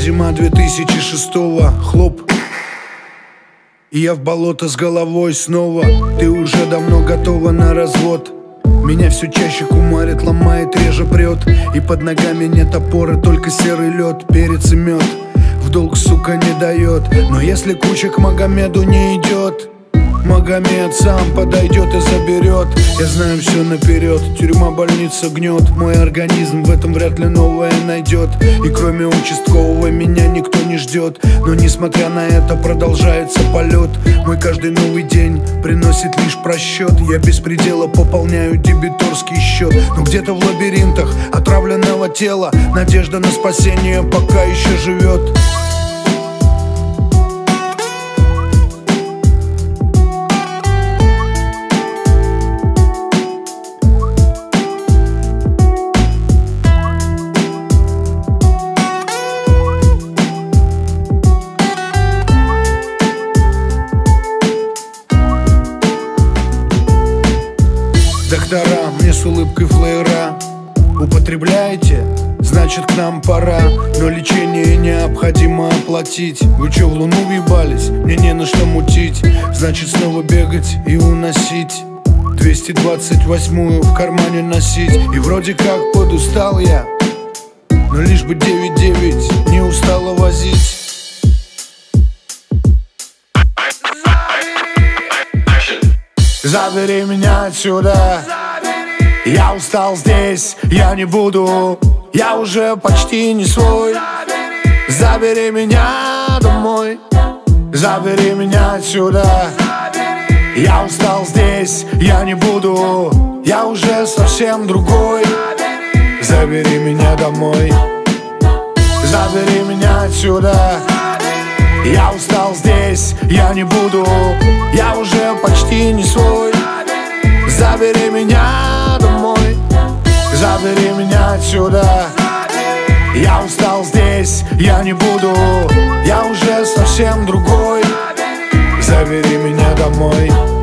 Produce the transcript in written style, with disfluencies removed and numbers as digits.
зима 2006-го, хлоп. И я в болото с головой снова. Ты уже давно готова на развод. Меня все чаще кумарит, ломает, реже прет. И под ногами нет опоры, только серый лед, перец и мед. В долг, сука, не дает. Но если куча к Магомеду не идет, Магомед сам подойдет и заберет. Я знаю все наперед, тюрьма, больница гнет. Мой организм в этом вряд ли новое найдет. И кроме участкового меня никто не ждет. Но несмотря на это продолжается полет. Мой каждый новый день приносит лишь просчет. Я без предела пополняю дебиторский счет. Но где-то в лабиринтах отравленного тела надежда на спасение пока еще живет. Доктора мне с улыбкой флеера: употребляете? Значит, к нам пора. Но лечение необходимо оплатить. Вы чё, в луну въебались? Мне не на что мутить. Значит, снова бегать и уносить 228-ю в кармане носить. И вроде как подустал я, но лишь бы 9-9 не устала возить. Забери меня отсюда, я устал здесь, я не буду, я уже почти не свой. Забери меня домой, забери меня отсюда, я устал здесь, я не буду, я уже совсем другой. Забери меня домой, забери меня отсюда, я устал здесь, я не буду, я уже почти не свой. Забери меня домой, забери меня отсюда, я устал здесь, я не буду, я уже совсем другой. Забери меня домой.